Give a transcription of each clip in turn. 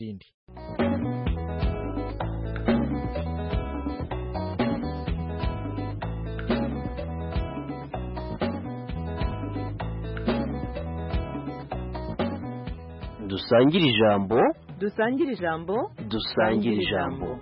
rindi. Dusangire ijambo, dusangire ijambo, dusangire ijambo.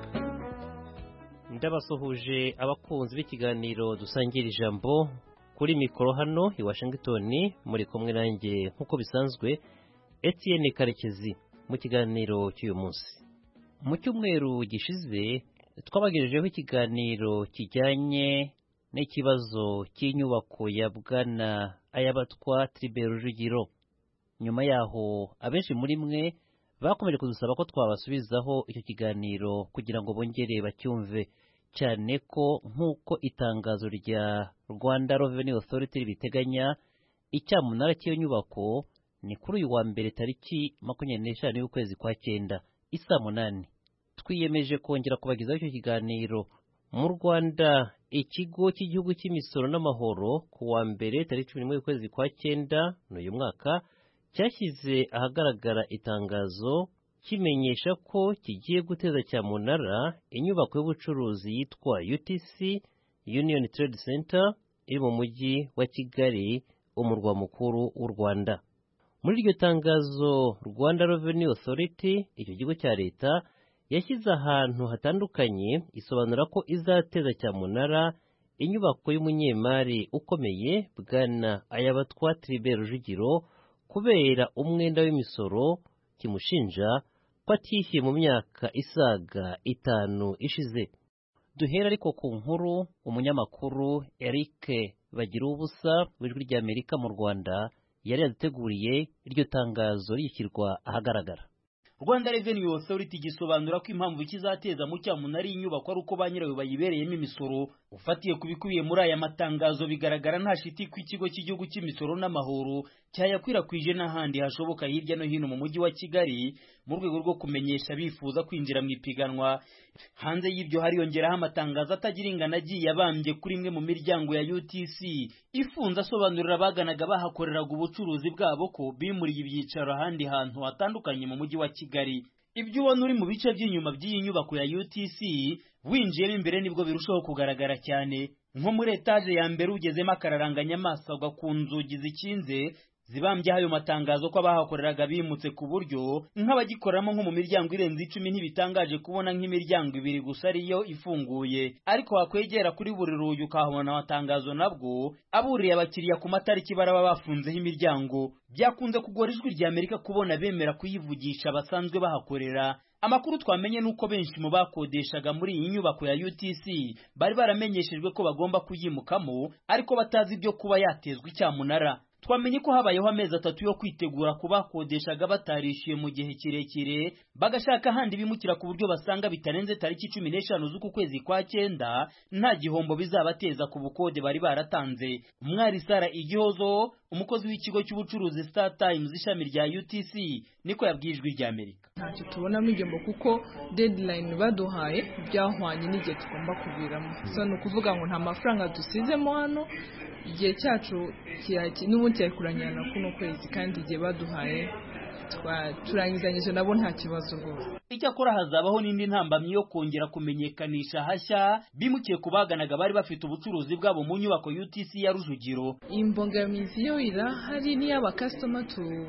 Ndabasuhuje abakunzi b'ikiganiro dusangira ijambo kuri mikoro hano i Washington, muri kumwe nanjye nk'uko bisanzwe Etienne Karekezi mu kiganiro cy'uyu munsi. Mu cyumweru gishize twabagejejeho ikiganiro kijyanye n'ikibazo cy'inyubako ya Bwana Ayabatwa Tribert Rujugiro. Nyuma yaho abenshi muri mwe bakomeje kudusaba ko twabasubizaho icyo kiganiro kugira ngo bongere bacyumve, cyane ko nk'uko itangazo rya Rwanda Revenue Authority ribiteganya, icyamunara cy'iyo nyubako ni kuri uyu wa mbere tariki 25 y'ukwezi kwa 9 isaa 8. Twiyemeje kongera kubagezaho icyo kiganiro. Mu Rwanda ikigo cy'igihugu cy'imisoro n'amahoro ku wa mbere tariki 11 y'ukwezi kwa 9 n'uyu mwaka cyashyize ahagaragara itangazo kimenyesha ko kigiye guteza cyamunara inyubako y'ubucuruzi yitwa UTC Union Trade Center iri mu mujyi wa Kigali, umurwa mukuru w'u Rwanda. Muri iryo tangazo Rwanda Revenue Authority, icyo kigo cya leta, yashyize ahantu hatandukanye isobanura ko izateza cyamunara inyubako y'umunyemari ukomeye Bwana Ayabatwa Tribert Rujugiro kubera umwenda w'imisoro kimushinja ko atishyuye mu myaka isaga 5 ishize. Duhera ariko ku nkuru umunyamakuru Eric Bagiruwubusa w'Ijwi ry'Amerika mu Rwanda yari yaduteguriye iryo tangazo rishyirwa ahagaragara. Rwanda Revenue Authority gisobanura ko impamvu kizateza mu cyamunara inyubako ari uko ba nyirayo bayibereyemo imisoro. Ufatiye kubikubiye muri aya matangazo bigaragara nta shiti ku ikigo cy'igihugu cy'imisoro n'amahoro cyayakwirakwije n'ahandi hashoboka hirya no hino mu mujyi wa Kigali mu rwego rwo kumenyesha bifuza kwinjira mu ipiganwa. Hanze y'ibyo hariyongeraho amatangazo atagira ingano agiye abambye kuri imwe mu miryango ya UTC ifunze asobanurira abaganaga bahakoreraga ubucuruzi bwabo ko bimuriye ibyicaro ahandi hantu hatandukanye mu mujyi wa Kigali. Ibyo ubona uri mu bice by'inyuma by'iyi nyubako ya UTC winjiyemo imbere nibwo birushaho kugaragara cyane. Nko muri etaje ya mbere ugezemo akararanganya amaso agwa ku nzugi zikinze zibambye ayo matangazo ko abahakoreraga bimutse ku buryo nk'abagikoramo nko mu miryango irenze 10 ntibitangaje kubona nk'imiryango 2 gusa ariyo ifunguye. Ariko wakwegera kuri buri rugi ukahabona amatangazo nabwo aburiye abakiriya ku matariki baraba bafunzeho imiryango. Byakunze kugora Ijwi ry'Amerika kubona bemera kuyivugisha basanzwe bahakorera. Amakuru twamenye nuko benshi mu bakodeshaga muri iyi nyubako ya UTC bari baramenyeshejwe ko bagomba kuyimukamo ariko batazi ibyo kuba yatezwe icyamunara. Twamenye ko habayeho amezi 3 yo kwitegura kubakodeshaga batarishyuye mu gihe kirekire bagashaka handi bimukira ku buryo basanga bitarenze tariki 15 z'uku kwezi kwa 9 nta gihombo bizabateza ku bukode bari baratanze. Umwari Sara Igihozo, umukozi w'ikigo cy'ubucuruzi Star Times ishami rya UTC, niko yabwiye Ijwi ry'Amerika. Ntacyo tubonamo igihombo kuko deadline baduhaye byahwanye n'igihe tugomba kuviramo. So no kuvuga ngo nta mafaranga dusizemo hano, igihe cyacu n'ubundi cyakuranyana kuno kwezi kandi igihe baduhaye turangizanyije nabo nta kibazo rwose. Icyakora hazabaho n'indi ntambamyi yo kongera kumenyekanisha hashya bimukiye kubaganaga bari bafite ubucuruzi bwabo mu nyubako UTC ya Rujugiro. Imbogamizi yo irahari ni y'aba customer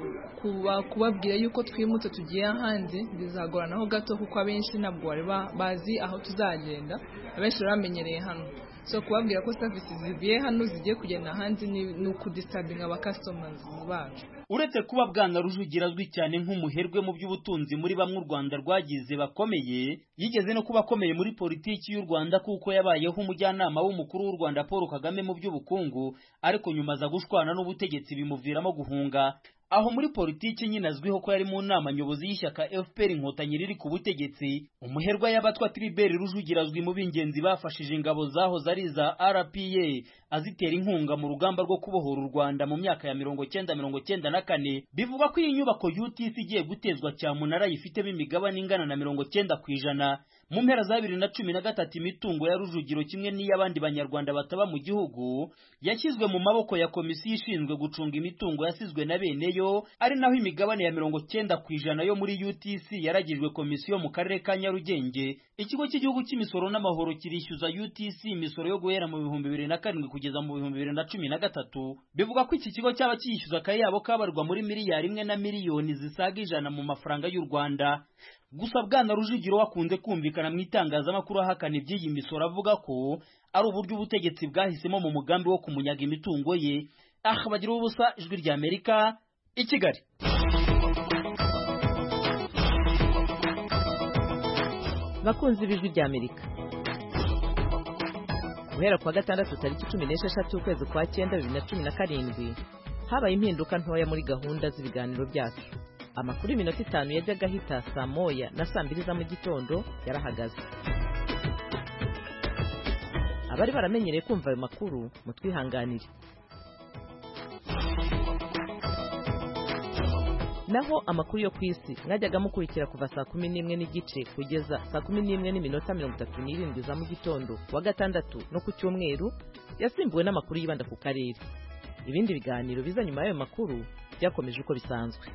kubabwira yuko twimutse tugiye ahandi bizagoranaho gato kuko abenshi ntabwo bari bazi aho tuzagenda, abenshi baramenyereye hano. So kubabwira ko services zivuye hano zigiye kugenda ahandi ni ukudisabinga aba customers bacu. Uretse kuba Bwana Rujugiro azwi cyane nk'umuherwe mu by'ubutunzi muri bamwe u Rwanda rwagize bakomeye, yigeze no kuba akomeye muri politiki y'u Rwanda kuko yabayeho umujyanama w'umukuru w'u Rwanda Paul Kagame mu by'ubukungu, ariko nyuma aza gushwana n'ubutegetsi bimuviramo guhunga. Aho muri politiki nyine azwiho ko yari mu nama nyobozi y'ishyaka FPR Inkotanyi riri ku butegetsi. Umuherwa y'abatwa Tribert Rujugiro azwi mu bingenzi bafashije ingabo zaho zari za RPA azitera inkunga mu rugamba rwo kubohora u Rwanda mu myaka ya 1994. Bivuga ko iyi nyubako UTC igiye gutezwa cyamunara yifitemo imigabane ingana na 90%. mu mpera za 2013 imitungo ya Rujugiro kimwe n'iy'abandi banyarwanda bataba mu gihugu yashyizwe mu maboko ya komisiyo ishinzwe gucunga imitungo yasizwe na beneyo, ari naho imigabane ya 90% yo muri UTC yaragijwe komisiyo mu karere ka Nyarugenge. Ikigo cy'igihugu cy'imisoro n'amahoro kirishyuza UTC imisoro yo guhera mu 2007 kugeza mu 2013. Bivuga ko iki kigo cyaba cyishyuza akayabo kabarwa muri miliyari 1 na miliyoni zisaga 100 mu mafaranga y'u Rwanda. Gusa Bwana Rujugiro wakunze kumvikana mu itangazamakuru ahakana iby'iyi misoro, avuga ko ari uburyo ubutegetsi bwahisemo mu mugambi wo kumunyaga imitungo ye. Bagira ubusa, Ijwi rya Amerika, i Kigali. Bakunzi b'Ijwi rya Amerika, guhera kwa gatandatu tariki 16 ukwezi kwa 9 2017 habaye impinduka ntoya muri gahunda z'ibiganiro byacu. Amakuru iminota 5 yajyaga ahita saa moya na saa 2 za mu gitondo yarahagaze. Abari baramenyereye kumva ayo makuru mutwihanganire. Naho amakuru yo kwisi mwajyaga mukurikira kuva saa 11 n'igice kugeza saa 11 n'iminota 37 za mu gitondo wa gatandatu no ku cyumweru yasimbuwe n'amakuru yibanda ku karere. Ibindi biganiro biza nyuma y'ayo makuru byakomeje uko bisanzwe.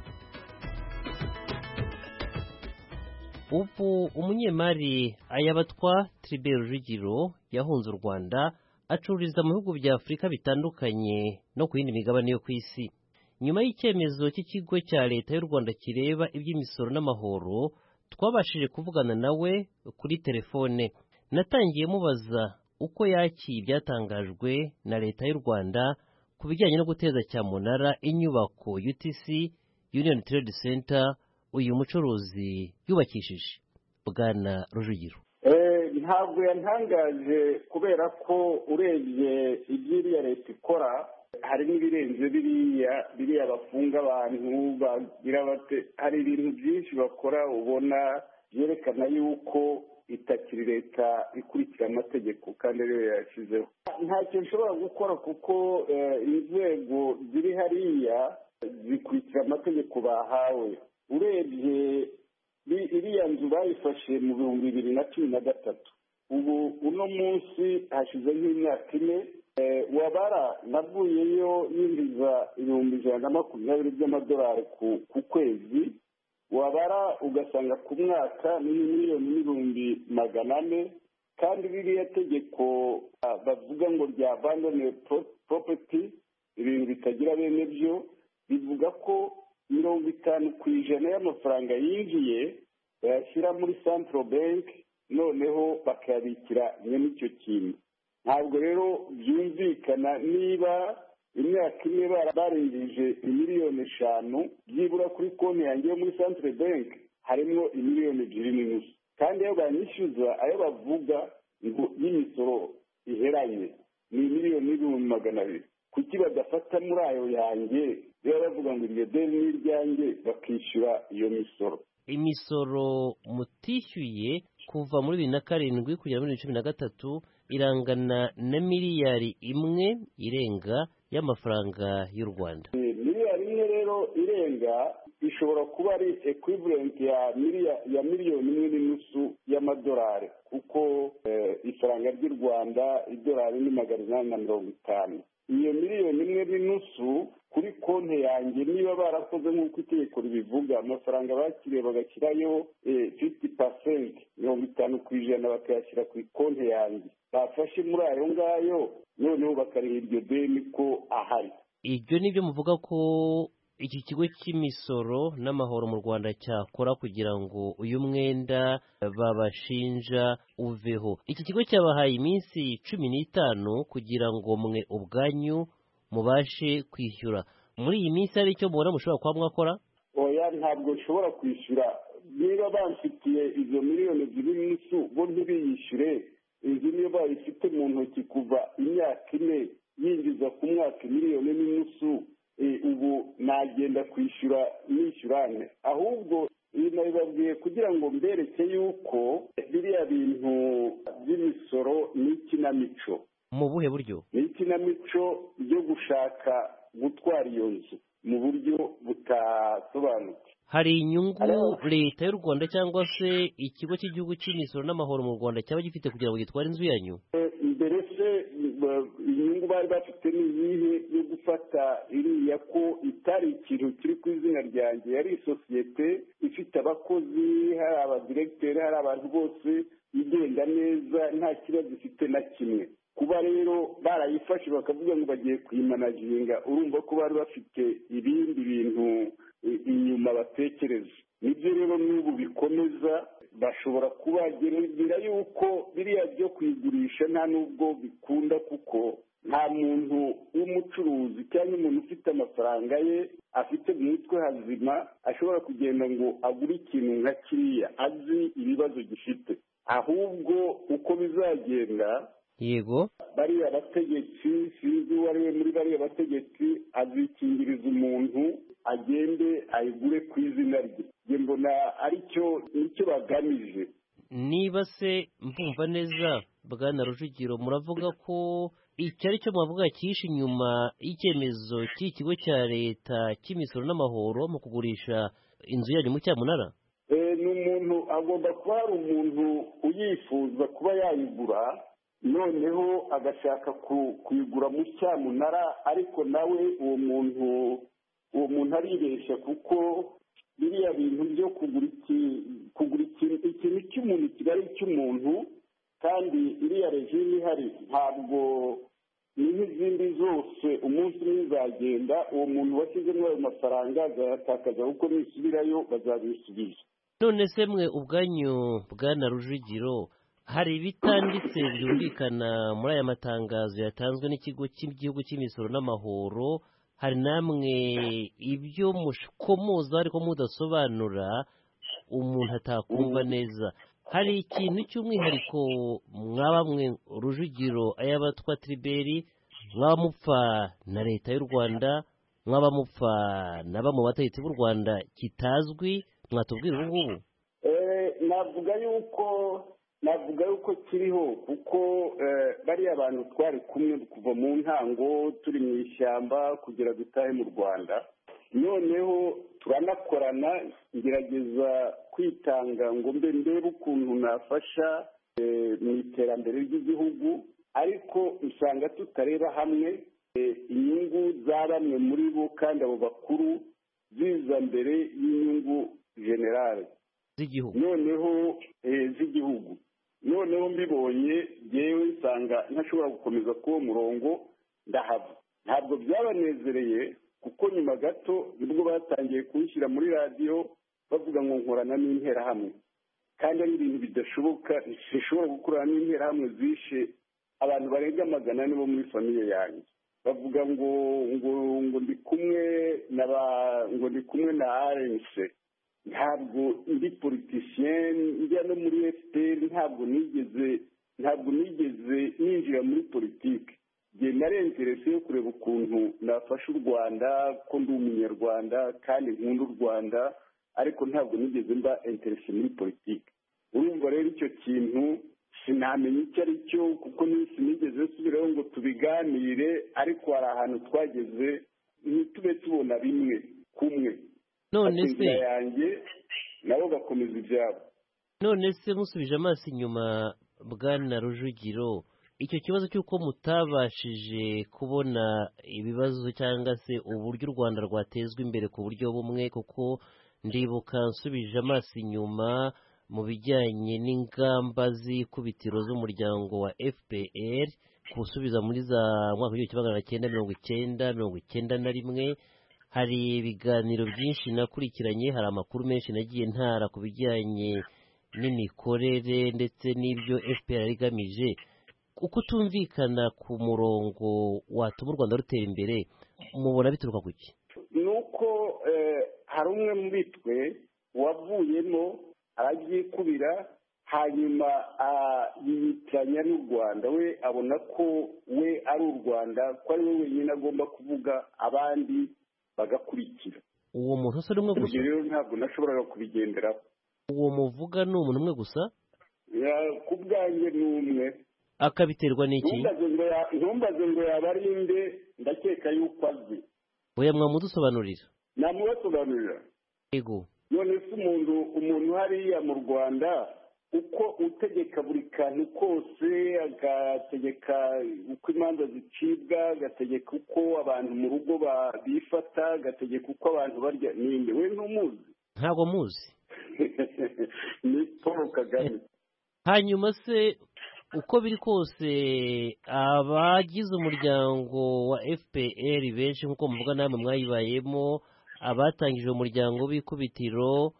Ubu umunyemari Ayabatwa Tribert Rujugiro yahunze u Rwanda acururiza mu bihugu bya Afurika bitandukanye no ku yindi migabane yo ku isi. Nyuma y'icyemezo cy'ikigo cya leta y'u Rwanda kireba iby'imisoro n'amahoro, twabashije kuvugana nawe kuri telefone. Natangiye mubaza uko yakiye ibyatangajwe na leta y'u Rwanda ku bijyanye no guteza cyamunara inyubako UTC Union Trade Center uyu mucuruzi yubakishije. Bwana Rujugiro: ntabwo yantangaje kubera ko urebye iby'iriya leta ikora hari n'ibirenze biriya bafunga abantu bagira bate, hari ibintu byinshi bakora ubona byerekana yuko itakiri leta ikurikira amategeko kandi ariyo yashyizeho. Ntacyo nshobora gukora kuko inzego ziri hariya zikurikira amategeko bahawe. Urebye iriya nzu bayifashe mu 2013, ubu uno munsi hashize nk'imyaka 4. Wabara navuyeyo yinjiza $120 by'amadolari ku kwezi, wabara ugasanga ku mwaka ni $1,400,000. kandi ririya tegeko bavuga ngo rya abandoned property, ibintu bitagira bene byo, bivuga ko 50% y'amafaranga yinjiye bayashyira muri Central Bank, noneho bakayabikira nyine icyo kintu. Ntabwo rero byumvikana niba imyaka 4 barengeje $5,000,000 byibura kuri konti yanjye yo muri Central Bank harimo $2,500,000, kandi ayo banyishyuza ayo bavuga ngo y'imisoro iheranye ni $1,200,000. Kuki badafata muri ayo yanjye rero bavuga ngo iryo deni ni iryanjye bakishyura iyo misoro? Imisoro mutishyuye kuva muri 2007 kugera muri 2013 irangana na miliyari 1 irenga y'amafaranga y'u Rwanda. Miliyari 1 rero irenga ishobora kuba ari equivalent ya miliyoni 1.5 y'amadolari, kuko ifaranga ry'u Rwanda idolari ni $850. Iyo miliyoni 1.5 kuri konti yanjye niba barakoze nk'uko itegeko ribivuga, amafaranga bakiriye bagashyirayo 50%, 50% bakayashyira ku konti yanjye, bafashe muri ayo ngayo noneho bakariha iryo deni ko ahari. Ibyo nibyo muvuga ko iki kigo cy'imisoro n'amahoro mu Rwanda cyakora kugira ngo uyu mwenda babashinja uveho. Iki kigo cyabahaye iminsi 15 kugira ngo mwe ubwanyu mubashe kwishyura. Muri iyi minsi ari cyo mubona mushobora kuba mwakora? Oya, ntabwo nshobora kwishyura. Niba bamfitiye izo miliyoni 2.5 bo ntibiyishyure, inzu niyo bayifite mu ntoki kuva imyaka 4 yinjiza ku mwaka $1.5 ubu nagenda kwishyura nishyurane? Ahubwo nabibabwiye kugira ngo mbereke yuko biriya bintu by'imisoro ni ikinamico. Mu buhe buryo? Ni ikinamico ryo gushaka gutwara iyo nzu mu buryo butasobanutse. hari inyungu leta y'u Rwanda cyangwa se ikigo cy'igihugu cy'imisoro n'amahoro mu Rwanda cyaba gifite kugira ngo gitware inzu yanyu? mbere se inyungu bari bafite ni iyihe yo gufata iriya ko itari ikintu kiri ku izina ryanjye, yari isosiyete ifite abakozi, hari abadiregiteri, hari abantu bose igenda neza nta kibazo ifite na kimwe. kuba rero barayifashe bakavuga ngo bagiye kuyimanaginga, urumva ko bari bafite ibindi bintu inyuma batekereza. nibyo rero n'ubu bikomeza, bashobora kubagerera yuko biriya byo kuyigurisha nta n'ubwo bikunda, kuko nta muntu w'umucuruzi cyangwa umuntu ufite amafaranga ye afite mu mutwe hazima ashobora kugenda ngo agure ikintu nka kiriya azi ibibazo gifite. ahubwo uko bizagenda, yego, bariya bategetsi, sinzi uwo ari we muri bariya bategetsi, azikingiriza umuntu agende ayigure ku izina rye. njye mbona aricyo nicyo bagamije. niba se mvumva neza Bwana Rujugiro, muravuga ko icyo ari cyo mwavuga cyihishe inyuma y'icyemezo cy'ikigo cya leta cy'imisoro n'amahoro mu kugurisha inzu yanyu mu cyamunara? ni umuntu, agomba kuba hari umuntu uyifuza kuba yayigura, noneho agashaka kuyigura mu cyamunara, ariko nawe uwo muntu aribeshya, kuko biriya bintu byo kugura ikintu cy'umuntu kiba ari icy'umuntu, kandi iriya regime ihari ntabwo ni nk'izindi zose, umunsi umwe izagenda uwo muntu washyizemo ayo mafaranga azayatakaza, kuko nisubirayo bazabisubiza. none se mwe ubwanyu Bwana Rujugiro, hari ibitanditse byumvikana muri aya matangazo yatanzwe n'ikigo cy'igihugu cy'imisoro n'amahoro? hari namwe ibyo mukomoza ariko mudasobanura umuntu atakumva neza? hari ikintu cy'umwihariko mwaba mwe Rujugiro ay'abatwa Tribert mwaba mupfa na leta y'u Rwanda, mwaba mupfa na bamwe mu bategetsi b'u Rwanda kitazwi, mwatubwira ubu ngubu? navuga yuko kiriho, kuko bariya bantu twari kumwe kuva mu ntango turi mu ishyamba kugera dutahe mu Rwanda, noneho turanakorana, ngerageza kwitanga ngo ndebe ukuntu nafasha mu iterambere ry'igihugu, ariko usanga tutareba hamwe inyungu za bamwe muri bo, kandi abo bakuru ziza mbere y'inyungu generale z'igihugu, noneho mbibonye yewe nsanga ntashobora gukomeza kuwo murongo, ndahava. ntabwo byabanezereye, kuko nyuma gato nibwo batangiye kuwushyira muri radiyo bavuga ngo nkorana n'interahamwe, kandi ari ibintu bidashoboka. ntishobora gukorana n'interahamwe zishe abantu barenga 100 bo muri famiye yanjye. bavuga ngo ndi kumwe na RNC. ntabwo ndi politicien, njya no muri FPR, ntabwo nigeze ninjira muri politiki. njye narengerese yo kureba ukuntu nafasha u Rwanda, ko ndi umunyarwanda kandi nkunda u Rwanda, ariko ntabwo nigeze mba interese muri politiki. urumva rero icyo kintu sinamenya icyo ari cyo, kuko sinigeze subiraho ngo tubiganire, ariko hari ahantu twageze ntitube tubona bimwe kumwe. none se yanjye nabo bakomeza ibyabo. none se musubije amaso inyuma Bwana Rujugiro, icyo kibazo cy'uko mutabashije kubona ibibazo cyangwa se uburyo u Rwanda rwatezwa imbere ku buryo bumwe, kuko ndibuka nsubije amaso inyuma mu bijyanye n'ingamba z'ikubitiro z'umuryango wa FPR kusubiza muri za mwaka w'igihumbi kimwe magana cyenda 1991, hari ibiganiro byinshi nakurikiranye, hari amakuru menshi nagiye ntara ku bijyanye n'imikorere ndetse n'ibyo FPR igamije. uko tumvikana ku murongo watuma u Rwanda rutera imbere, mubona bituruka ku ki? ni uko hari umwe muri twe wavuyemo arabyikubira, hanyuma yiyitiranya n'u Rwanda. we abona ko we ari u Rwanda, ko ari we wenyine agomba kuvuga, abandi bagakurikira. uwo muntu se ni umwe gusa? rero ntabwo nashoboraga kubigenderaho. uwo muvuga ni umuntu umwe gusa? ku bwanjye ni umwe. akabiterwa n'iki? ntumbaze ngo yabarinde, ndakeka yuko azi. oya, mwamudusobanurira? namubasobanurira. yego. none se umuntu hariya mu rwanda uko utegeka buri kantu kose, agategeka uko imanza zicibwa, agategeka uko abantu mu rugo bifata, agategeka uko abantu barya, ninde? We ntumuzi? ntabwo muzi. Ni Paul Kagame. hanyuma se uko biri kose abagize umuryango wa FPR benshi nk'uko muvuga namwe mwayibayemo, abatangije umuryango w'ikubitiro,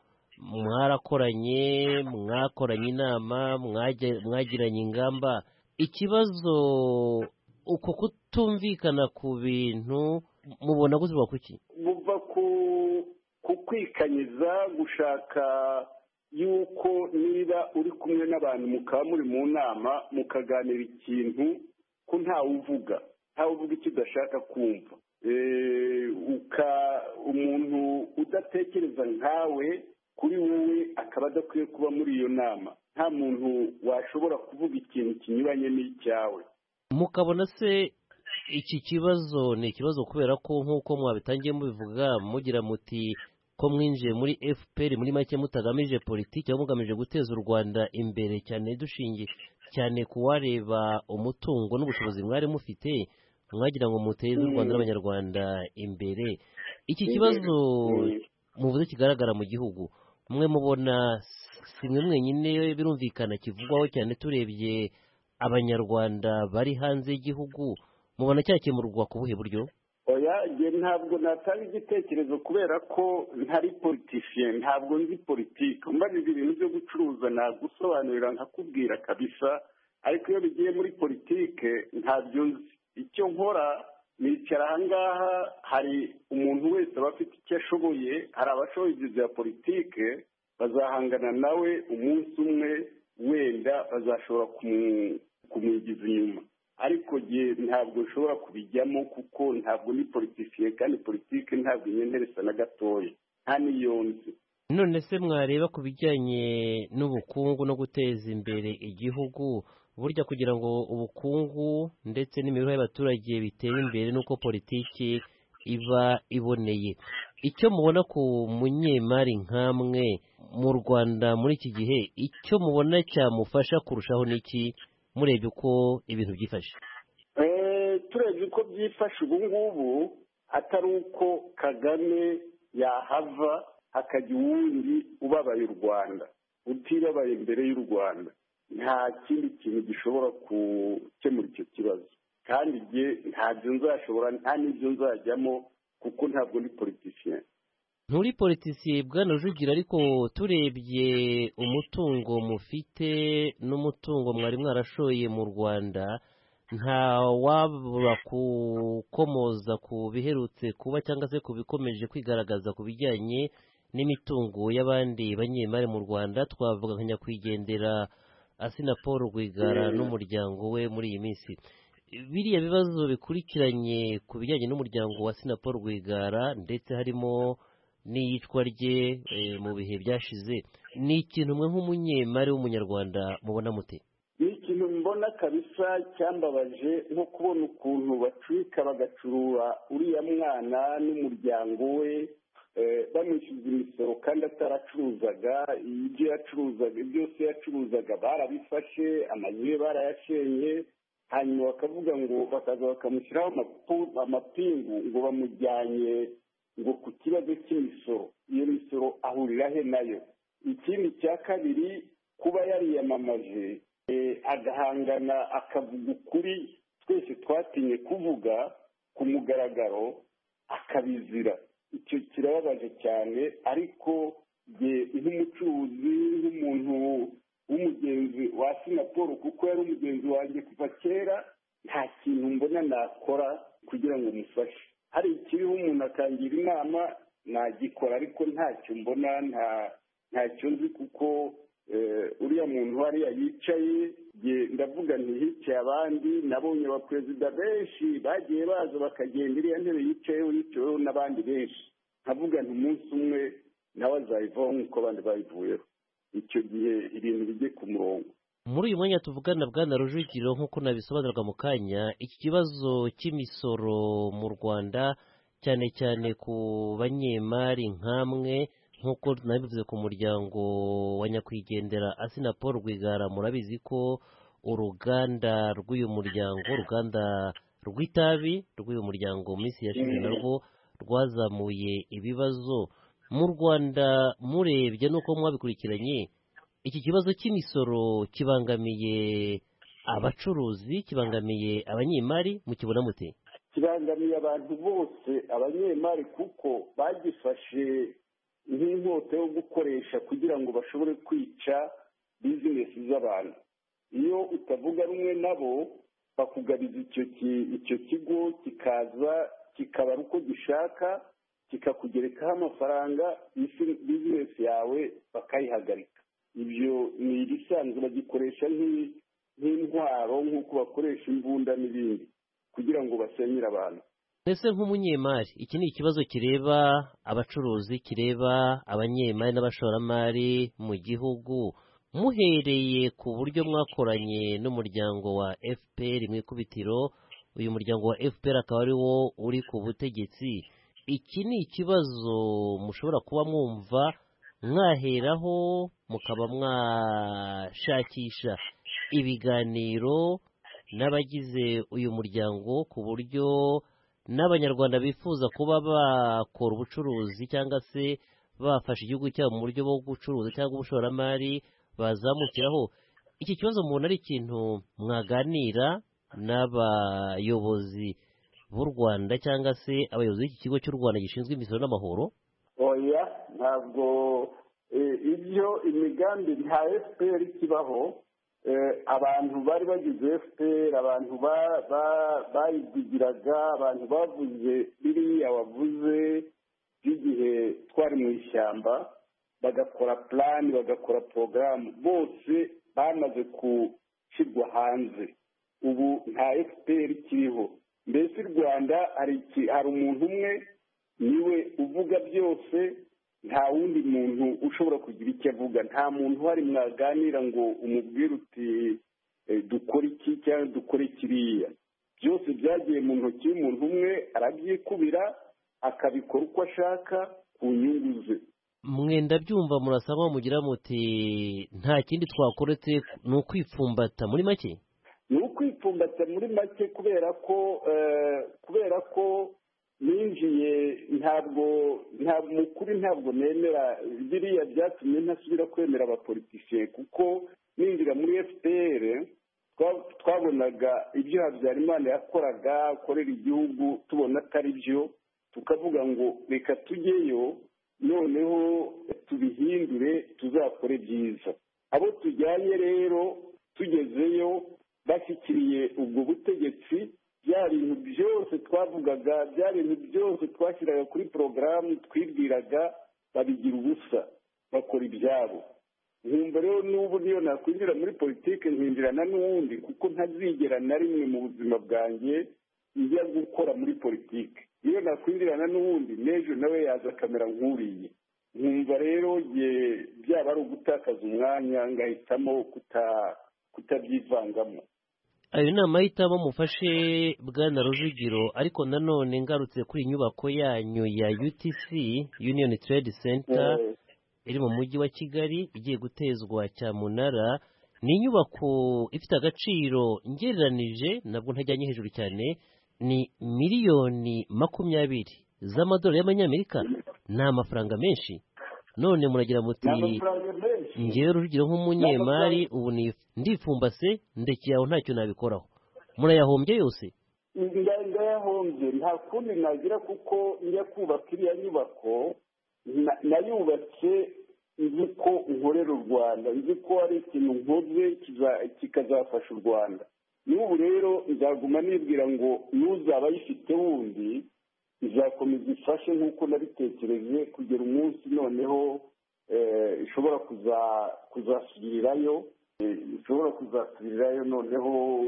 mwakoranye inama, mwagiranye ingamba. Ikibazo uko kutumvikana ku bintu mubona guziba kuki? Buva ku kwikanyiza, gushaka yuko niba uri kumwe n'abantu mukaba muri mu nama mukaganira ikintu ko ntawe uvuga icyo udashaka kumva, umuntu udatekereza nkawe kuri wowe akaba adakwiye kuba muri iyo nama. Nta muntu washobora kuvuga ikintu kinyuranye n'icyawe. Mukabona se iki kibazo ni ikibazo kubera ko nk'uko mwabitangiye mubivuga mugira muti ko mwinjiye muri FPR muri make mutagamije politiki cyangwa mugamije guteza u Rwanda imbere, cyane dushingiye cyane kuwareba umutungo n'ubushobozi mwari mufite, mwagira ngo muteze u Rwanda n'abanyarwanda imbere. Iki kibazo muvuze kigaragara mu gihugu, mwe mubona si mwe mwenyine birumvikana kivugwaho cyane, turebye abanyarwanda bari hanze y'igihugu, mubona cyakemurwa ku buhe buryo? Oya, ntabwo natanga igitekerezo kubera ko ntari politician, ntabwo nzi politiki. Umbanije ibintu byo gucuruza nagusobanurira nkakubwira kabisa, ariko iyo bigiye muri politiki ntabyo nzi. Icyo nkora nicara ahangaha, hari umuntu wese aba afite icyo ashoboye, hari abashoboye ibyo bya politiki bazahangana nawe umunsi umwe, wenda bazashobora kumwigiza inyuma, ariko ntabwo nshobora kubijyamo kuko ntabwo ni politiciye, kandi politiki ntabwo inyendereza na gatoya, nta n'iyo nzi. None se mwareba ku bijyanye n'ubukungu no guteza imbere igihugu, burya kugira ngo ubukungu ndetse n'imibereho y'abaturage bitere imbere nuko politiki iba iboneye. Icyo mubona ku munyemari nkamwe mu Rwanda muri iki gihe, icyo mubona cyamufasha kurushaho n'iki, murebye uko ibintu byifashe? Turebye uko byifashe ubu ngubu, atari uko Kagame yahava hakajya uwundi ubabaye u Rwanda, utibabaye imbere y'u Rwanda, nta kindi kintu gishobora gukemura icyo kibazo. kandi njye ntabyo nzashobora, nta n'ibyo nzajyamo kuko ntabwo ndi politician. Nturi politiciye Bwana Rujugira, ariko turebye umutungo mufite n'umutungo mwari mwarashoye mu Rwanda, nta wabura kukomoza ku biherutse kuba cyangwa se ku bikomeje kwigaragaza ku bijyanye n'imitungo y'abandi banyemari mu Rwanda. Twavuga nka nyakwigendera Asina Paul Rwigara n'umuryango we muri iyi minsi. Biriya bibazo bikurikiranye ku bijyanye n'umuryango wa Asina Paul Rwigara ndetse harimo n'iyicwa rye mu bihe byashize, ni ikintu mwe nk'umunyemari w'umunyarwanda mubona mute? Ni ikintu mbona kabisa cyambabaje, nko kubona ukuntu bacurika bagacurura uriya mwana n'umuryango we, bamwishyuza imisoro kandi ataracuruzaga. Ibyo yacuruzaga byose yacuruzaga barabifashe, amazu ye barayashenye, hanyuma bakavuga ngo bakaza bakamushyiraho amapingu ngo bamujyanye ngo ku kibazo cy'imisoro. Iyo misoro ahurira he nayo? Ikindi cya kabiri, kuba yariyamamaje agahangana akavuga ukuri twese twatinye kuvuga ku mugaragaro akabizira, icyo kirababaje cyane. Ariko nk'umucuruzi, nk'umuntu w'umugenzi wa Asina Paul, kuko yari umugenzi wanjye kuva kera, nta kintu mbona nakora kugira ngo mufashe. Hari ikiriho umuntu akangira inama nagikora, ariko ntacyo mbona, ntacyo nzi, kuko uriya muntu hariya yicaye, ndavuga ntihicaye abandi. Nabonye abaperezida benshi bagiye baza bakagenda, iriya ntebe yicayeho n'abandi benshi, nkavuga nti umunsi umwe nawe azayivaho nk'uko abandi bayivuyeho. Icyo gihe ibintu bijye ku murongo. Muri uyu mwanya tuvugana Bwana Rujugiro, nk'uko nabisobanuraga mu kanya, iki kibazo cy'imisoro mu Rwanda cyane cyane ku banyemari nkamwe nk'uko nabivuze ku muryango wa nyakwigendera Asina Paul Rwigara, murabizi ko uruganda rw'uyu muryango, uruganda rw'itabi rw'uyu muryango mu minsi yashize narwo rwazamuye ibibazo. Mu Rwanda murebye nuko mwabikurikiranye, iki kibazo cy'imisoro kibangamiye abacuruzi, kibangamiye abanyemari, mukibona mute? kibangamiye abantu bose, abanyemari, kuko bagifashe nk'inkota yo gukoresha kugira ngo bashobore kwica bizinesi z'abantu. Iyo utavuga rumwe nabo bakugabiza icyo kigo, kikaza kikabara uko gishaka, kikakugerekaho amafaranga, bizinesi yawe bakayihagarika. Ibyo ni ibisanzwe, bagikoresha nk'intwaro, nk'uko bakoresha imbunda n'ibindi kugira ngo basenyere abantu. Mbese nk'umunyemari, iki ni ikibazo kireba abacuruzi, kireba abanyemari n'abashoramari mu gihugu. Muhereye ku buryo mwakoranye n'umuryango wa FPR mu ikubitiro, uyu muryango wa FPR akaba ari wo uri ku butegetsi, iki ni ikibazo mushobora kuba mwumva mwaheraho mukaba mwashakisha ibiganiro n'abagize uyu muryango, ku buryo n'abanyarwanda bifuza kuba bakora ubucuruzi cyangwa se bafasha igihugu cyabo mu buryo bwo gucuruza cyangwa ubushoramari bazamukiraho. Iki kibazo mubona ari ikintu mwaganira n'abayobozi b'u Rwanda cyangwa se abayobozi b'iki kigo cy'u Rwanda gishinzwe imisoro n'amahoro? Oya, ntabwo ibyo imigambi nta FPR kibaho. Abantu bari bagize FPR, abantu bayigiraga, abantu bavuze biriya wavuze by'igihe twari mu ishyamba, bagakora plan, bagakora porogaramu, bose bamaze gushyirwa hanze. Ubu nta FPR kiriho. Mbese u Rwanda hari umuntu umwe niwe uvuga byose, nta wundi muntu ushobora kugira icyo avuga. Nta muntu uhari mwaganira ngo umubwire uti dukore iki cyangwa dukore kiriya. Byose byagiye mu ntoki y'umuntu umwe, arabyikubira akabikora uko ashaka ku nyungu ze. Mwenda byumva murasa nkaho mugira muti nta kindi twakoretse ni ukwipfumbata muri make? Ni ukwipfumbata muri make, kubera ko ninjiye, ntabwo mukuri, ntabwo nemera biriya byatumye ntasubira kwemera abapolitisiye, kuko ninjira muri FPR twabonaga ibyo Habyarimana yakoraga, akorera igihugu, tubona atari byo, tukavuga ngo reka tujyeyo noneho tubihindure, tuzakore byiza. Abo tujyanye rero tugezeyo bashyikiriye ubwo butegetsi, bya bintu byose twavugaga, bya bintu byose twashyiraga kuri porogaramu twibwiraga, babigira ubusa, bakora ibyabo. Nkumva rero n'ubu niyo nakwinjira muri politiki nkinjirana n'uwundi, kuko ntazigera na rimwe mu buzima bwanjye njya gukora muri politiki. Iyo nakwinjirana n'uwundi n'ejo nawe yaza akamera nk'uriye. Nkumva rero byaba ari ugutakaza umwanya, ngahitamo kutabyivangamo. Ayo ni amahitamo mufashe Bwana Rujugiro, ariko nanone ngarutse kuri inyubako yanyu ya UTC, Union Trade Center, iri mu mujyi wa Kigali, igiye gutezwa cyamunara. Ni inyubako ifite agaciro ngereranije, nabwo ntajyanye hejuru cyane, ni miliyoni 20 z'amadolari y'amanyamerika. Ni amafaranga menshi. None muragira muti ngewe Rujugiro nk'umunyemari ubu ndipfumbase, ndekeye aho ntacyo nabikoraho. Murayahombye yose? Ndayahombye, nta kundi nagira, kuko njya kubaka iriya nyubako nayubatse nzi ko nkorera u Rwanda, nzi ko ari ikintu nkoze kikazafasha u Rwanda. N'ubu rero nzaguma nibwira ngo n'uzaba ayifite wundi izakomeza ifashe nk'uko nabitekereje, kugera umunsi noneho ishobora kuzasubirirayo, noneho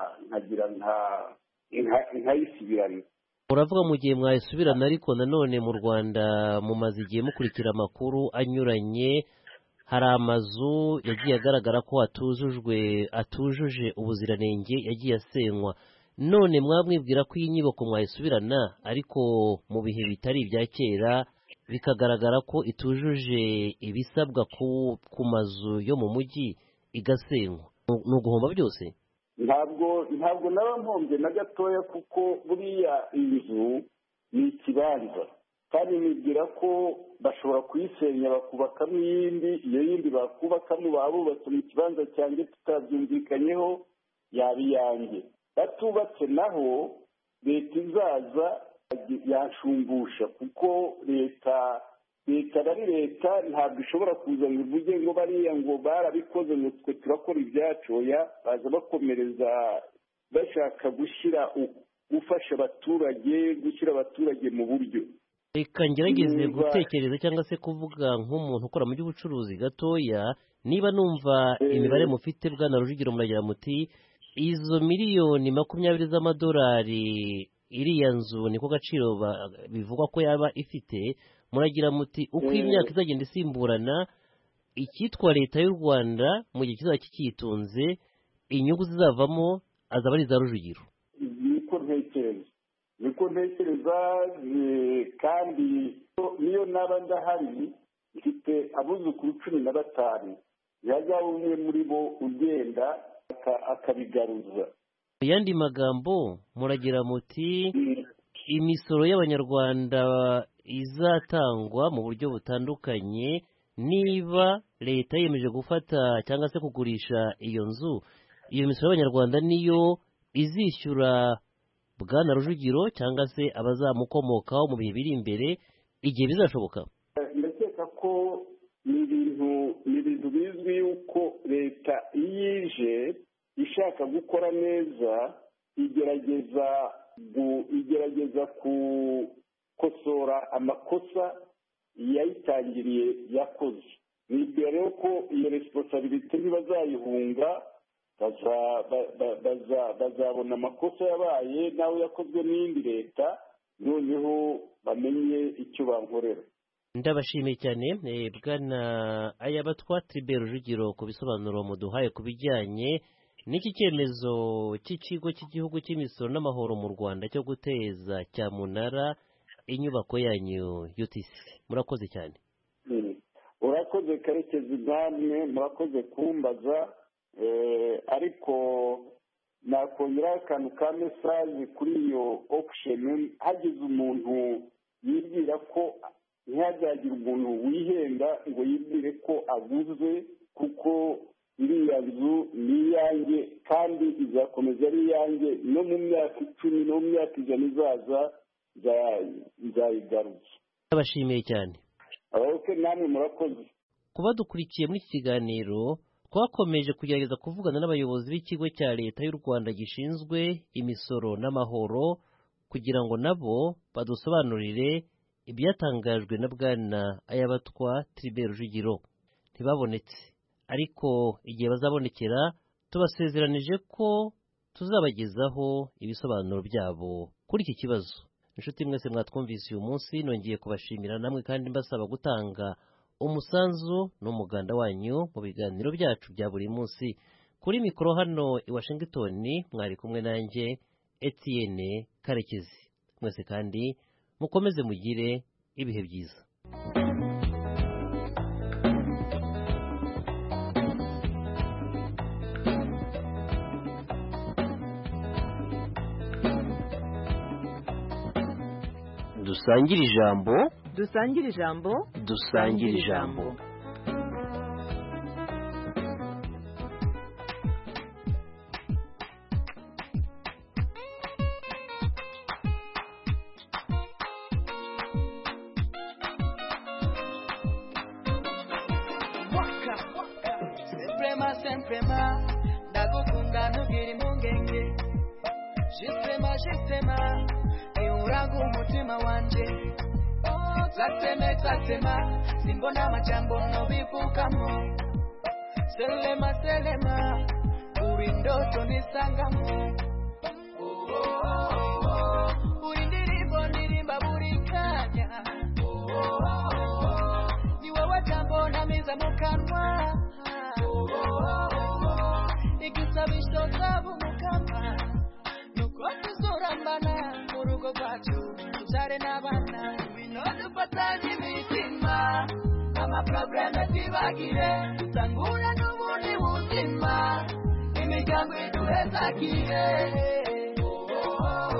nkayisubirana. Uravuga mu gihe mwayisubirana, ariko nanone mu Rwanda mumaze igihe mukurikira amakuru anyuranye, hari amazu yagiye agaragara ko atujuje ubuziranenge, yagiye asenywa. None mwamwibwira ko iyi nyubako mwayisubirana, ariko mu bihe bitari ibya kera, bikagaragara ko itujuje ibisabwa ku mazu yo mu mujyi igasenywa, ni uguhomba byose? ntabwo naba mpombye na gatoya, kuko buriya inzu ni ikibanza, kandi nibwira ko bashobora kuyisenya bakubakamo iyindi, iyo yindi bakubakamo baba bubatse mu kibanza cyanjye tutabyumvikanyeho yaba iyanjye. batubatse naho leta izaza yashumbusha, kuko leta ari leta, ntabwo ishobora kuza ngo ivuge ngo bariya ngo barabikoze ngo twe turakora ibyacu. oya, baza bakomereza bashaka gufasha abaturage, gushyira abaturage mu buryo. reka ngerageze gutekereza cyangwa se kuvuga nk'umuntu ukora mu by'ubucuruzi gatoya, niba numva imibare mufite bwana Rujugiro, muragira muti izo miliyoni 20 z'amadolari iriya nzu niko gaciro bivugwa ko yaba ifite, muragira muti uko imyaka izagenda isimburana, icyitwa leta y'u Rwanda mu gihe kizaba kikitunze, inyungu zizavamo azaba ari za Rujugiro. niko ntekereza kandi niyo naba ndahari mfite abuzukuru 15, yajya umwe muri bo ugenda akabigaruza. mu yandi magambo muragira muti imisoro y'abanyarwanda izatangwa mu buryo butandukanye niba leta yemeje gufata cyangwa se kugurisha iyo nzu, iyo misoro y'abanyarwanda niyo izishyura bwana Rujugiro cyangwa se abazamukomokaho mu bihe biri imbere, igihe bizashoboka. ndakeka ko ni ibintu bizwi yuko leta iyo ije ishaka gukora neza igerageza gukosora amakosa yayitangiriye yakoze. nibwira rero ko iyo resiponsabilite ntibazayihunga, bazabona amakosa yabaye nawe yakozwe n'indi leta, noneho bamenye icyo bankorera. ndabashimiye cyane bwana Ayabatwa Tribert Rujugiro ku bisobanuro muduhaye ku bijyanye n'iki cyemezo cy'ikigo cy'igihugu cy'imisoro n'amahoro mu Rwanda cyo guteza cyamunara inyubako yanyu UTC. murakoze cyane. urakoze Karekezi, namwe murakoze kumbaza, ariko nakongeraho akantu ka mesaje kuri iyo auction. hagize umuntu yibwira ko, ntihazagire umuntu wihenda ngo yibwire ko aguze, kuko iriya nzu ni iyanjye kandi izakomeza ari iyanjye no mu myaka 10 no mu myaka 100 izaza nzayigaruza. ndabashimiye cyane. namwe murakoze. kuba dukurikiye muri iki kiganiro, twakomeje kugerageza kuvugana n'abayobozi b'ikigo cya leta y'u Rwanda gishinzwe imisoro n'amahoro kugira ngo nabo badusobanurire ibyatangajwe na bwana Ayabatwa Tribert Rujugiro. ntibabonetse, ariko igihe bazabonekera tubasezeranije ko tuzabagezaho ibisobanuro byabo kuri iki kibazo. inshuti mwese mwatwumvise uyu munsi, nongeye kubashimira namwe kandi mbasaba gutanga umusanzu n'umuganda wanyu mu biganiro byacu bya buri munsi. kuri mikoro hano i Washington mwari kumwe nanjye Etienne Karekezi. mwese kandi mukomeze mugire ibihe byiza. dusangire ijambo, dusangire ijambo, dusangire ijambo. ndagukunda ntugire impungenge, jisema iuraga umutima wanje, zatema simbona amajambo nobivugamo, selema uri ndoto nisangamo, uri ndirimbo ndirimba buri kanya, ni wowe jambo namiza mu kanwa, igisabisho zabo mukama, nuko tuzorambana mu rugo rwacu tubyare n'abana, bino dufatanye amaprobleme tibagire dutangure n'ubundi buzima imiryango iduhezagire